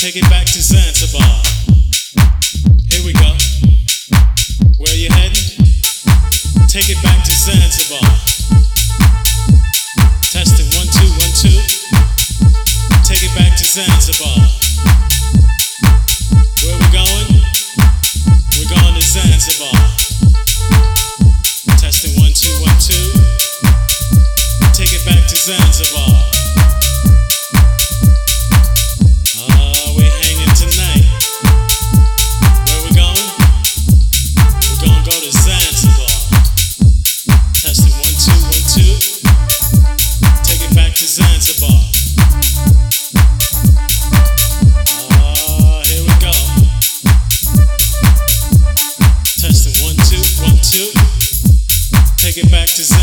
Take it back to Zanzibar. Here we go. Where you heading? Take it back to Zanzibar. Testing 1 2 1 2. Take it back to Zanzibar. Where we going? We're going to Zanzibar. Testing 1 2 1 2. Take it back to Zanzibar. Zanzibar. Here we go. Testing 1 2 1 2. Take it back to Zanzibar.